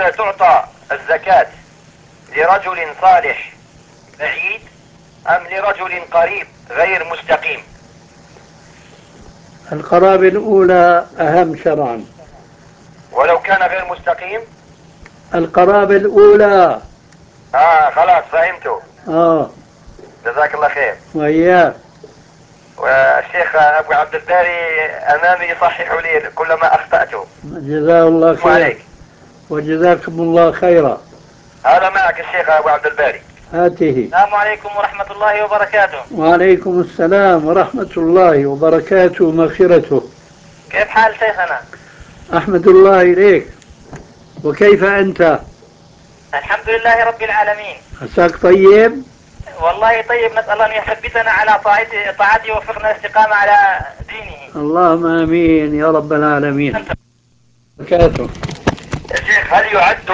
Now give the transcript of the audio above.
هل تعطى الزكاة لرجل صالح بعيد أم لرجل قريب غير مستقيم؟ القرابة الأولى أهم شرعا. ولو كان غير مستقيم؟ القرابة الأولى. خلاص فهمته. جزاك الله خير. وإياك. والشيخ أبو عبد الباري أمامي يصحح لي كلما أخطأته. جزاه الله خير. عليك. وجزاكم الله خيرا. هذا معك الشيخ أبو عبد الباري. هاته. السلام عليكم ورحمة الله وبركاته. وعليكم السلام ورحمة الله وبركاته ومغفرته. كيف حال شيخنا؟ أحمد الله إليك. وكيف أنت؟ الحمد لله رب العالمين. عساك طيب؟ والله طيب، نسأل أن يثبتنا على طاعته ووفقنا الاستقامة على دينه. اللهم آمين يا رب العالمين. بركاته. يا شيخ، هل يعد